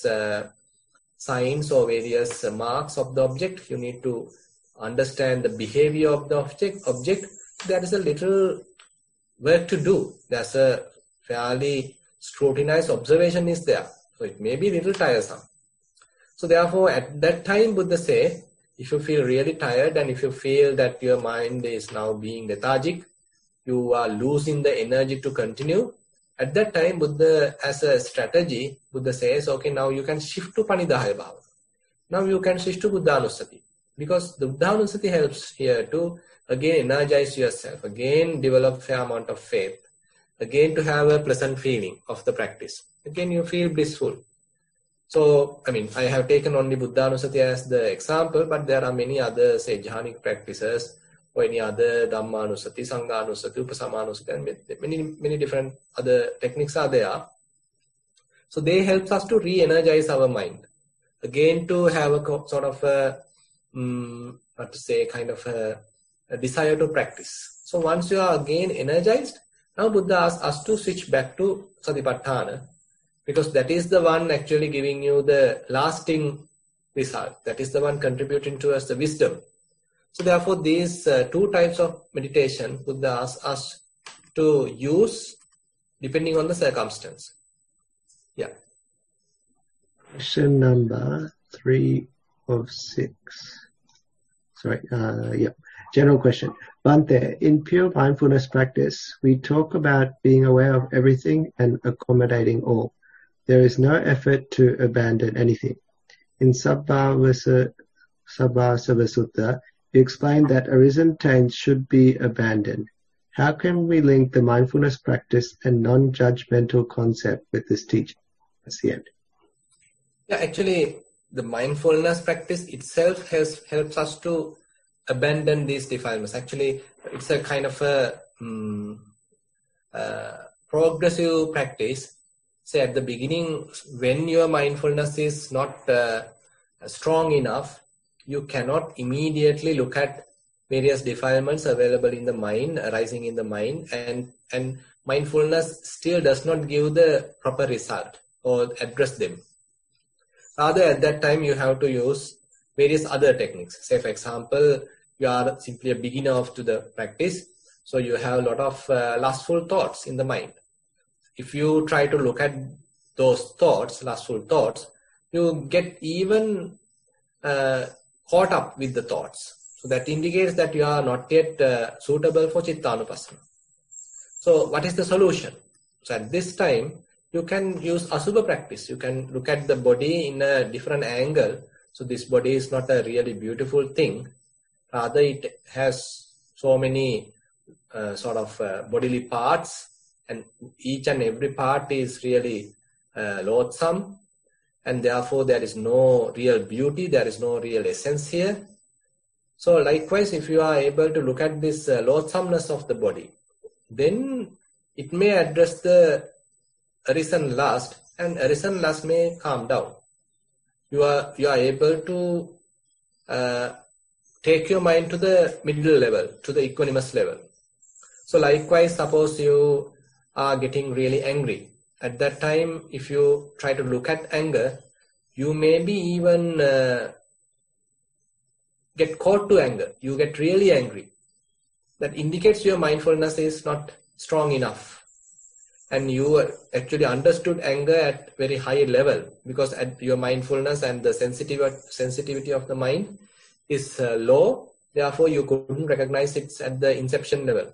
signs or various marks of the object, you need to understand the behavior of the object. There is a little work to do. There's a fairly scrutinized observation is there. So it may be a little tiresome. So therefore, at that time, Buddha say, if you feel really tired and if you feel that your mind is now being lethargic, you are losing the energy to continue, at that time, Buddha, as a strategy, Buddha says, okay, now you can shift to Panidhaya Bhavana. Now you can switch to Buddhanussati. Because the Buddhanussati helps here to, again, energize yourself, again, develop fair amount of faith, again, to have a pleasant feeling of the practice. Again, you feel blissful. So, I have taken only Buddhanussati as the example, but there are many other, say, jhanic practices, or any other Dhammanussati, Sanghanussati, Upasamanussati, and many different other techniques are there. So they help us to re-energize our mind. Again, to have a sort of a, kind of a desire to practice. So once you are again energized, now Buddha asks us to switch back to Satipatthana, because that is the one actually giving you the lasting result. That is the one contributing towards the wisdom. So therefore, these two types of meditation, Buddha asks us to use depending on the circumstance. Yeah. Question number 3 of 6. General question. Bhante, in pure mindfulness practice, we talk about being aware of everything and accommodating all. There is no effort to abandon anything. In Sabbhavasa Sutta, you explain that arisen taints should be abandoned. How can we link the mindfulness practice and non-judgmental concept with this teaching? That's the end. Yeah, actually, the mindfulness practice itself helps us to abandon these defilements. Actually, it's a kind of a progressive practice. Say at the beginning, when your mindfulness is not strong enough, you cannot immediately look at various defilements available in the mind, arising in the mind, and mindfulness still does not give the proper result or address them. Rather, at that time, you have to use various other techniques. Say, for example, you are simply a beginner to the practice, so you have a lot of lustful thoughts in the mind. If you try to look at those thoughts, lustful thoughts, you get even caught up with the thoughts. So that indicates that you are not yet suitable for Chittanupassana. So what is the solution? So at this time, you can use Asubha practice. You can look at the body in a different angle. So this body is not a really beautiful thing. Rather, it has so many bodily parts, and each and every part is really loathsome, and therefore there is no real beauty, there is no real essence here. So likewise, if you are able to look at this loathsomeness of the body, then it may address the arisen lust, and arisen lust may calm down. You are able to take your mind to the middle level, to the equanimous level. So likewise, suppose you are getting really angry. At that time, if you try to look at anger, you maybe even get caught to anger. You get really angry. That indicates your mindfulness is not strong enough. And you actually understood anger at very high level, because at your mindfulness and the sensitivity of the mind is low. Therefore, you couldn't recognize it at the inception level.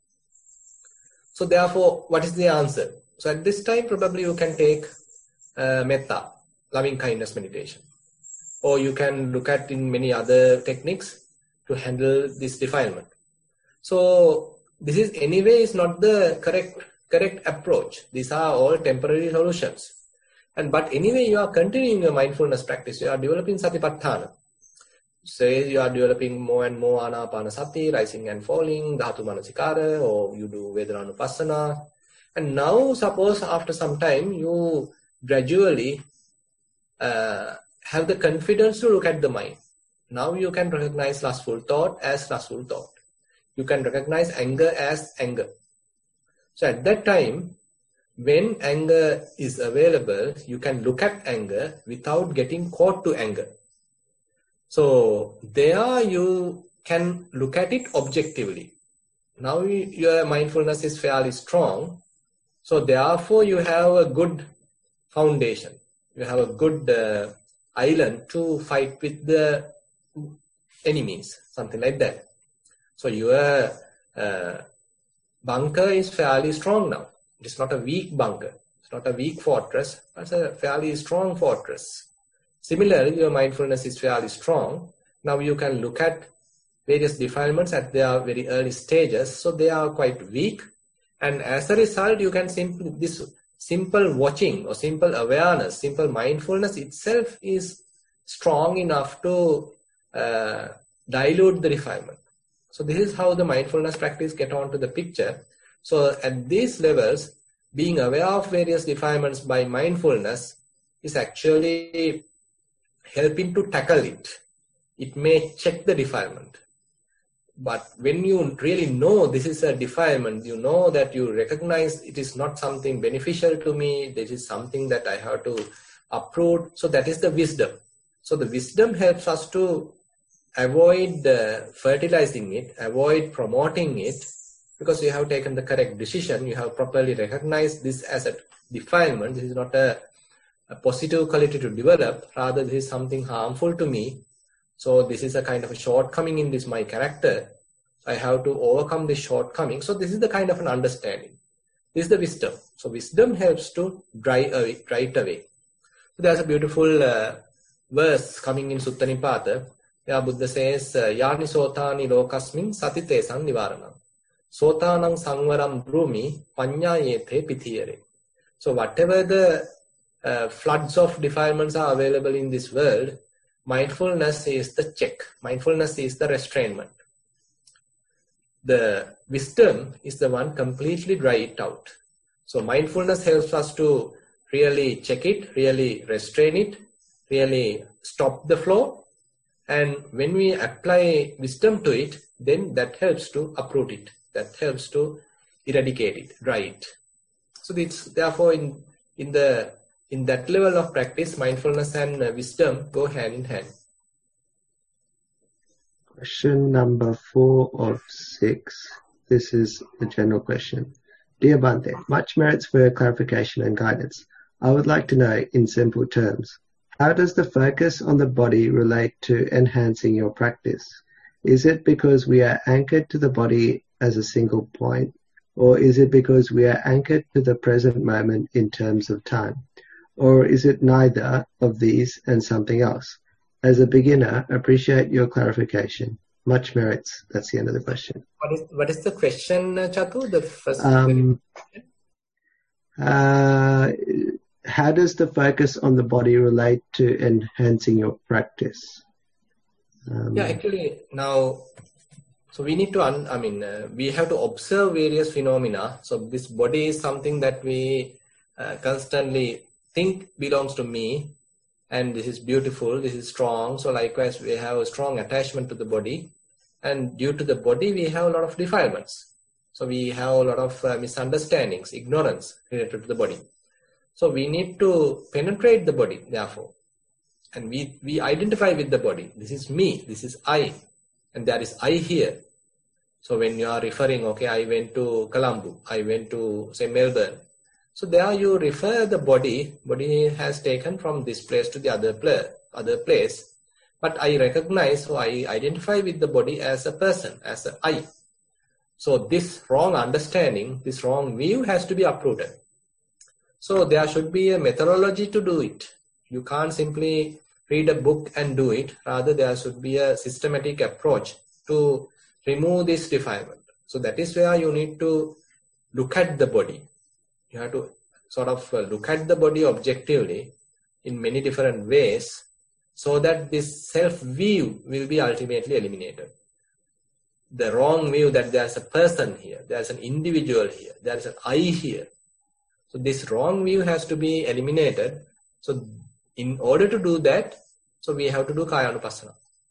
So therefore, what is the answer? So at this time, probably you can take metta, loving kindness meditation. Or you can look at in many other techniques to handle this defilement. So this is anyway is not the correct approach. These are all temporary solutions. But anyway, you are continuing your mindfulness practice. You are developing satipatthana. Say you are developing more and more anapanasati, rising and falling, dhatu manasikara, or you do vedananupassana. And now suppose after some time you gradually have the confidence to look at the mind. Now you can recognize lustful thought as lustful thought. You can recognize anger as anger. So at that time, when anger is available, you can look at anger without getting caught to anger. So there you can look at it objectively. Now your mindfulness is fairly strong. So therefore you have a good foundation. You have a good island to fight with the enemies, something like that. So your bunker is fairly strong now. It is not a weak bunker. It's not a weak fortress. It's a fairly strong fortress. Similarly, your mindfulness is fairly strong. Now you can look at various defilements at their very early stages. So they are quite weak. And as a result, you can this simple watching or simple awareness, simple mindfulness itself is strong enough to dilute the defilement. So this is how the mindfulness practice get onto the picture. So at these levels, being aware of various defilements by mindfulness is actually helping to tackle it. It may check the defilement. But when you really know this is a defilement, you know that you recognize it is not something beneficial to me, this is something that I have to uproot. So that is the wisdom. So the wisdom helps us to avoid fertilizing it, avoid promoting it, because you have taken the correct decision. You have properly recognized this as a defilement. This is not a positive quality to develop. Rather, this is something harmful to me. So this is a kind of a shortcoming in this my character. I have to overcome this shortcoming. So this is the kind of an understanding. This is the wisdom. So wisdom helps to drive it away. So there's a beautiful verse coming in Sutta Nipata. Yeah, Buddha says, Yāni sotāni lokasmin satitesam nivaranam. Sotānam sangvaram brumi paññāyete pitiyare. So whatever the floods of defilements are available in this world, mindfulness is the check. Mindfulness is the restrainment. The wisdom is the one completely dry it out. So mindfulness helps us to really check it, really restrain it, really stop the flow. And when we apply wisdom to it, then that helps to uproot it. That helps to eradicate it, dry it. So it's therefore in that level of practice, mindfulness and wisdom go hand in hand. Question number 4 of 6. This is a general question. Dear Bhante, much merits for your clarification and guidance. I would like to know in simple terms, how does the focus on the body relate to enhancing your practice? Is it because we are anchored to the body as a single point, Or is it because we are anchored to the present moment in terms of time? Or is it neither of these and something else? As a beginner, appreciate your clarification. Much merits. That's the end of the question. What is the question, Chatu? The first. How does the focus on the body relate to enhancing your practice? Actually, now, so we need to, we have to observe various phenomena. So this body is something that we constantly think belongs to me, and this is beautiful, this is strong. So likewise, we have a strong attachment to the body, and due to the body, we have a lot of defilements. So we have a lot of misunderstandings, ignorance related to the body. So we need to penetrate the body, therefore. And we identify with the body. This is me, this is I, and there is I here. So when you are referring, okay, I went to Colombo, I went to, say, Melbourne. So there you refer the body has taken from this place to the other place. But I recognize, so I identify with the body as a person, as an I. So this wrong understanding, this wrong view has to be uprooted. So there should be a methodology to do it. You can't simply read a book and do it. Rather, there should be a systematic approach to remove this defilement. So that is where you need to look at the body. You have to sort of look at the body objectively in many different ways so that this self-view will be ultimately eliminated. The wrong view that there's a person here, there's an individual here, there's an I here. So this wrong view has to be eliminated. So in order to do that, so we have to do Kayanupassana.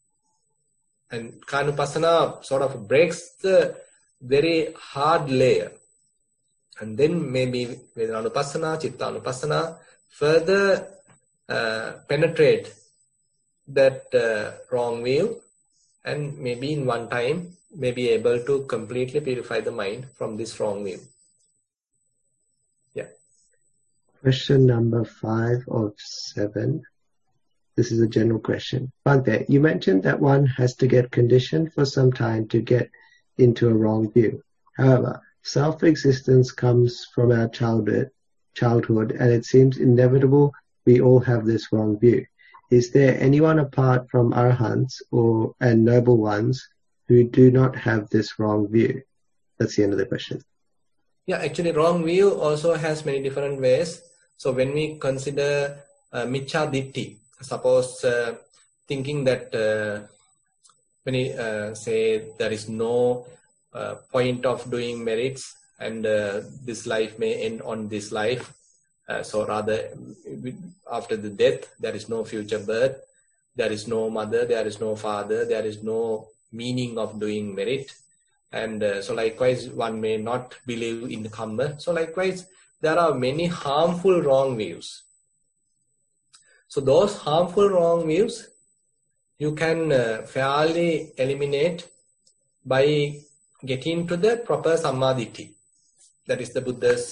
And Kayanupassana sort of breaks the very hard layer. And then maybe Vedanaupassana, Chittanupassana further penetrate that wrong view, and maybe in one time may be able to completely purify the mind from this wrong view. Yeah. Question number 5 of 7. This is a general question. Bhante, you mentioned that one has to get conditioned for some time to get into a wrong view. However, self-existence comes from our childhood, and it seems inevitable we all have this wrong view. Is there anyone apart from arahants and noble ones who do not have this wrong view? That's the end of the question. Yeah, actually wrong view also has many different ways. So when we consider Miccha Ditti, suppose thinking that when we say there is no point of doing merits and this life may end on this life. So rather, after the death, there is no future birth, there is no mother, there is no father, there is no meaning of doing merit. And so likewise, one may not believe in the karma. So likewise, there are many harmful wrong views. So those harmful wrong views, you can fairly eliminate by getting to the proper Sammaditthi. That is the Buddha's,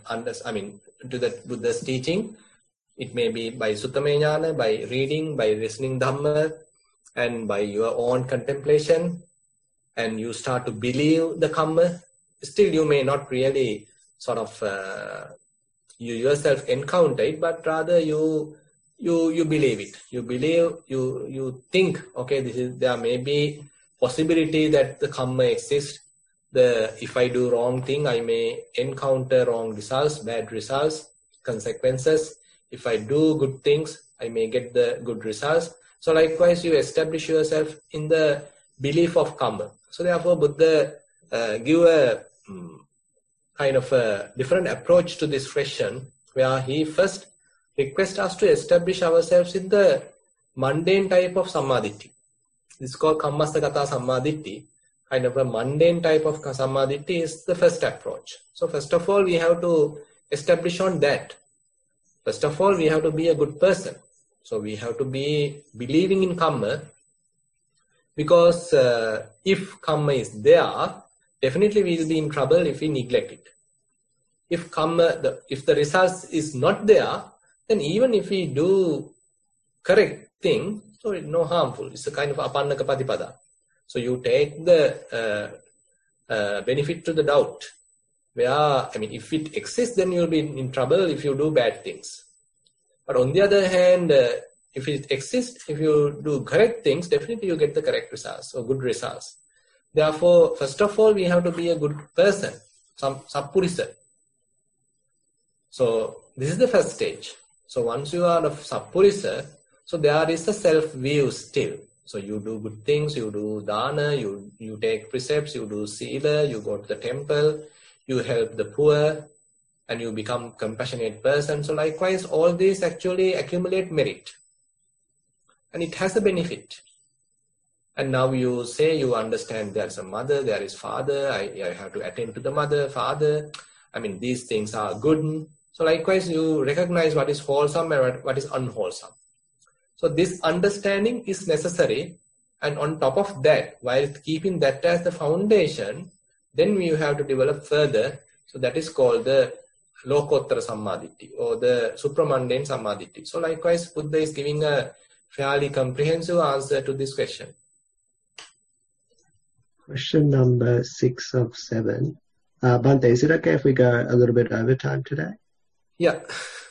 to the Buddha's teaching. It may be by Suttama Jnana, by reading, by listening Dhamma, and by your own contemplation. And you start to believe the Kamma. Still, you may not really sort of, you yourself encounter it, but rather you believe it. You believe, you think, okay, there may be possibility that the Kamma exists. If I do wrong thing, I may encounter wrong results, bad results, consequences. If I do good things, I may get the good results. So likewise, you establish yourself in the belief of karma. So therefore, Buddha give a kind of a different approach to this question, where he first requests us to establish ourselves in the mundane type of Sammaditthi. This is called Kammastagata Sammaditthi. Kind of a mundane type of Sammaditthi is the first approach. So first of all, we have to establish on that. First of all, we have to be a good person. So we have to be believing in karma, because if karma is there, definitely we will be in trouble if we neglect it. If karma, if the results is not there, then even if we do correct thing, so it's no harmful. It's a kind of apannaka patipada. So you take the benefit to the doubt. where, I mean, if it exists, then you'll be in trouble if you do bad things. But on the other hand, if it exists, if you do correct things, definitely you get the correct results or good results. Therefore, first of all, we have to be a good person, some sappurisa. So this is the first stage. So once you are a sappurisa, so there is a self-view still. So you do good things, you do dana, you take precepts, you do sila, you go to the temple, you help the poor, and you become compassionate person. So likewise, all these actually accumulate merit. And it has a benefit. And now you say you understand there is a mother, there is father, I have to attend to the mother, father. I mean, these things are good. So likewise, you recognize what is wholesome and what is unwholesome. So this understanding is necessary. And on top of that, while keeping that as the foundation, then we have to develop further. So that is called the Lokottara Sammaditthi or the supramundane Sammaditthi. So likewise, Buddha is giving a fairly comprehensive answer to this question. Question number 6 of 7. Bhante, is it okay if we go a little bit over time today? Yeah.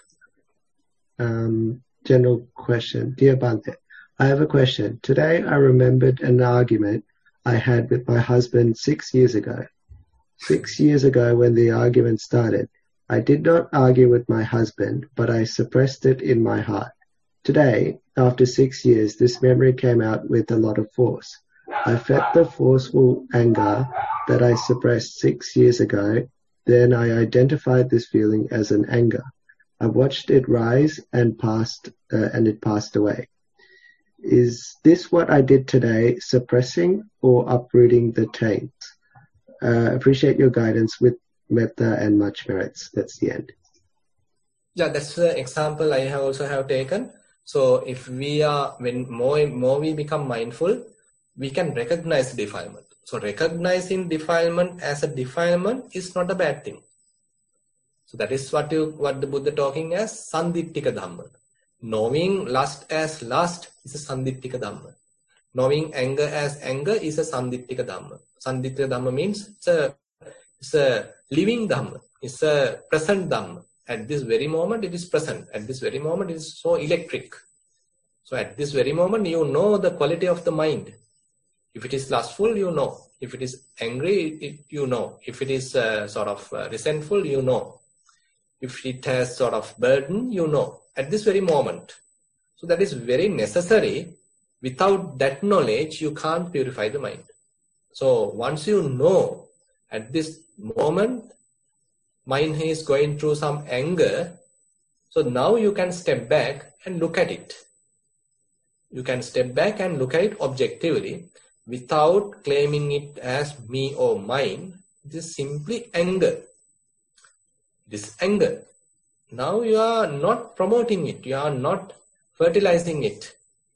General question. Dear Bhante, I have a question. Today I remembered an argument I had with my husband 6 years ago. 6 years ago when the argument started, I did not argue with my husband, but I suppressed it in my heart. Today, after 6 years, this memory came out with a lot of force. I felt the forceful anger that I suppressed 6 years ago. Then I identified this feeling as an anger. I watched it rise and it passed away. Is this what I did today, suppressing or uprooting the taints? Appreciate your guidance with metta and much merits. That's the end. Yeah, that's the example I have taken. So if we are, when more we become mindful, we can recognize defilement. So recognizing defilement as a defilement is not a bad thing. So that is what the Buddha talking as sandittika dhamma. Knowing lust as lust is a sandittika dhamma. Knowing anger as anger is a sandittika dhamma. Sandittika dhamma means it's a living dhamma. It's a present dhamma. At this very moment it is present. At this very moment it is so electric. So at this very moment you know the quality of the mind. If it is lustful, you know. If it is angry, you know. If it is resentful, you know. If it has sort of burden, you know. At this very moment. So that is very necessary. Without that knowledge, you can't purify the mind. So once you know, at this moment, mind is going through some anger. So now you can step back and look at it. You can step back and look at it objectively without claiming it as me or mine. It is simply anger. This anger. Now you are not promoting it. You are not fertilizing it.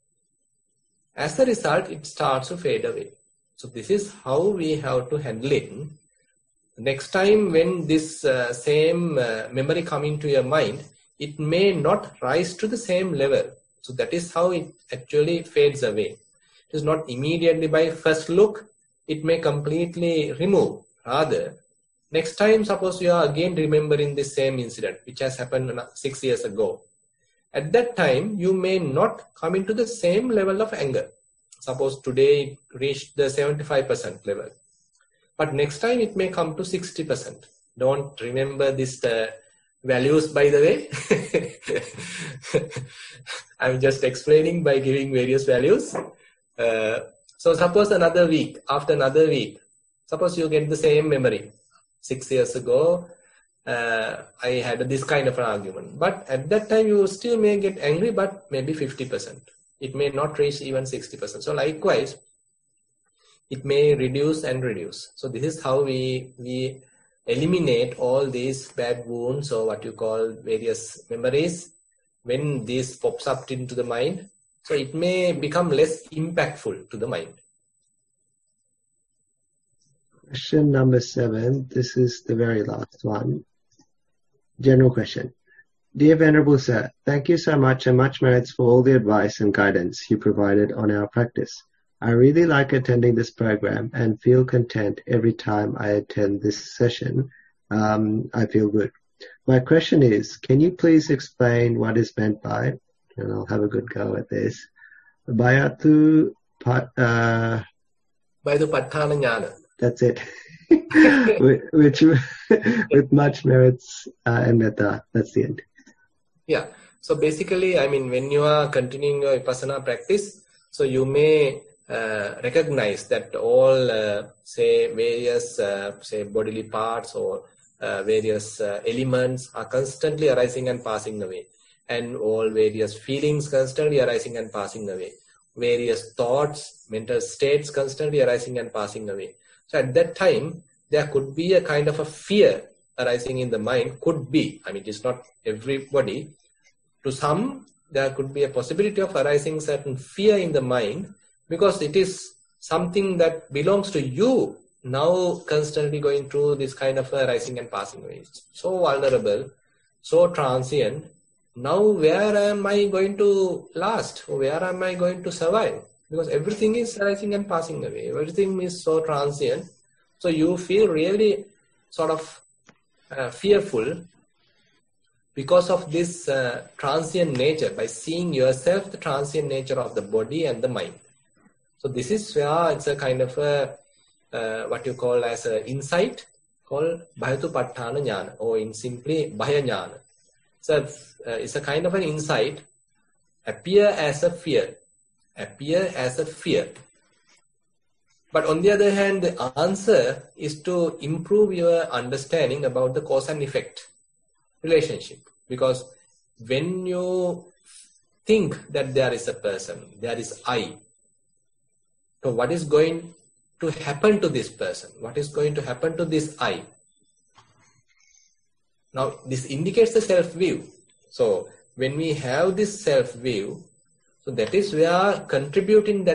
As a result, it starts to fade away. So this is how we have to handle it. Next time when this same memory come into your mind, it may not rise to the same level. So that is how it actually fades away. It is not immediately by first look, it may completely remove. Rather, next time suppose you are again remembering the same incident which has happened 6 years ago. At that time, you may not come into the same level of anger. Suppose today it reached the 75% level. But next time it may come to 60%. Don't remember this values, by the way. I'm just explaining by giving various values. So suppose another week, after another week, suppose you get the same memory. 6 years ago, I had this kind of an argument. But at that time, you still may get angry, but maybe 50%. It may not reach even 60%. So likewise, it may reduce and reduce. So this is how we eliminate all these bad wounds or what you call various memories when this pops up into the mind. So it may become less impactful to the mind. Question number 7. This is the very last one. General question. Dear Venerable Sir, thank you so much and much merits for all the advice and guidance you provided on our practice. I really like attending this program and feel content every time I attend this session. I feel good. My question is, can you please explain what is meant by, and I'll have a good go at this, Bhayatu Bhayatu Patthana Jnana. That's it. which with much merits and metta. That's the end. Yeah. So basically, I mean, when you are continuing your Vipassana practice, so you may recognize that all, say, various, say, bodily parts or various elements are constantly arising and passing away. And all various feelings constantly arising and passing away. Various thoughts, mental states constantly arising and passing away. So at that time, there could be a kind of a fear arising in the mind. Could be. I mean, it's not everybody. To some, there could be a possibility of arising certain fear in the mind because it is something that belongs to you now constantly going through this kind of arising and passing away. It's so vulnerable, so transient. Now where am I going to last? Where am I going to survive? Because everything is arising and passing away. Everything is so transient. So you feel really sort of fearful because of this transient nature, by seeing yourself the transient nature of the body and the mind. So this is where it's a kind of a, what you call as an insight called Bhayatu Patthana Jnana, or in simply Bhaya Jnana. So it's a kind of an insight, appear as a fear. Appear as a fear. But on the other hand, the answer is to improve your understanding about the cause and effect relationship. Because when you think that there is a person, there is I. So what is going to happen to this person? What is going to happen to this I? Now, this indicates the self-view. So when we have this self-view, so that is where contributing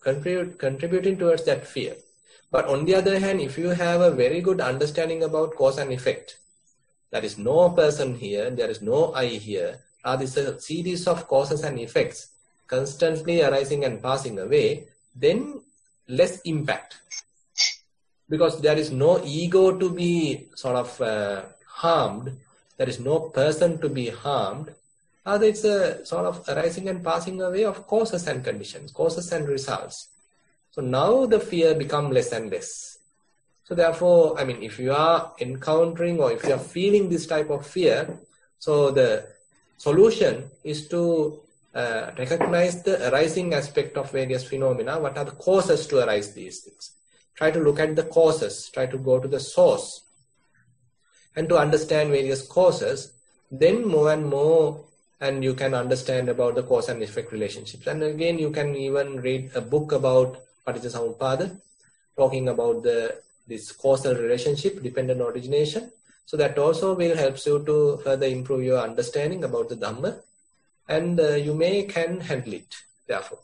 towards that fear. But on the other hand, if you have a very good understanding about cause and effect, there is no person here, there is no I here, rather it's a series of causes and effects constantly arising and passing away, then less impact. Because there is no ego to be sort of harmed, there is no person to be harmed, rather it's a sort of arising and passing away of causes and conditions, causes and results. So now the fear becomes less and less. So therefore, I mean, if you are encountering or if you are feeling this type of fear, so the solution is to recognize the arising aspect of various phenomena. What are the causes to arise these things? Try to look at the causes, try to go to the source. And to understand various causes, then more and more, and you can understand about the cause and effect relationships. And again, you can even read a book about Paticcasamuppada, talking about this causal relationship, dependent origination. So that also will help you to further improve your understanding about the Dhamma, and you can handle it, therefore.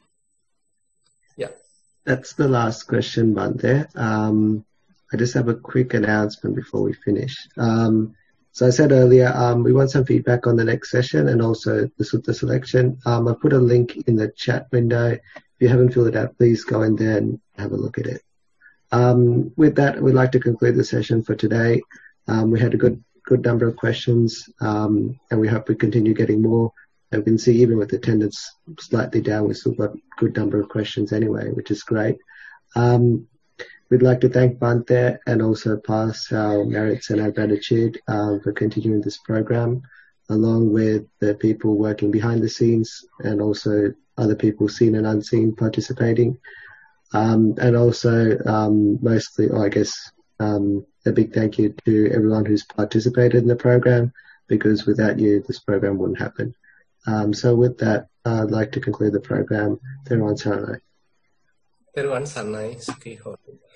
Yeah. That's the last question, Bhante. I just have a quick announcement before we finish. So I said earlier, we want some feedback on the next session and also the Sutta selection. I put a link in the chat window. If you haven't filled it out, please go in there and have a look at it. With that, we'd like to conclude the session for today. We had a good number of questions, and we hope we continue getting more. And we can see even with attendance slightly down, we still got a good number of questions anyway, which is great. We'd like to thank Bhante and also pass our merits and our gratitude for continuing this program, along with the people working behind the scenes and also other people seen and unseen participating. And also mostly, a big thank you to everyone who's participated in the program, because without you, this program wouldn't happen. So with that, I'd like to conclude the program. Theruvan Saranai. Theruvan Saranai.